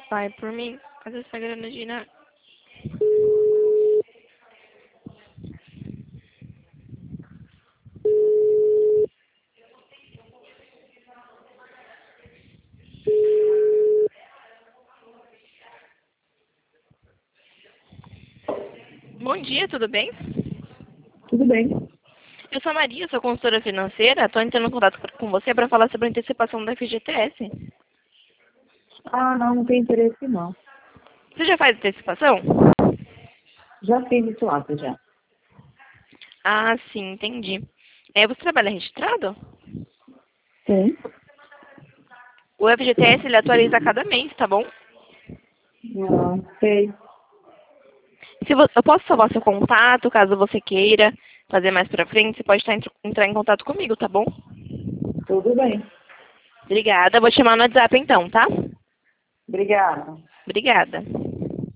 Vai por mim. Cadê essa grana, Gina? Bom dia, tudo bem? Tudo bem. Eu sou a Maria, sou consultora financeira. Estou entrando em contato com você para falar sobre a antecipação da FGTS. Ah, não tem interesse não. Você já faz antecipação? Já fiz isso antes, já. Ah, sim, entendi. Você trabalha registrado? Sim. O FGTS ele atualiza a cada mês, tá bom? Não, sei. Eu posso salvar seu contato, caso você queira fazer mais pra frente, você pode entrar em contato comigo, tá bom? Tudo bem. Obrigada, vou te chamar no WhatsApp então, tá? Obrigada. Obrigada.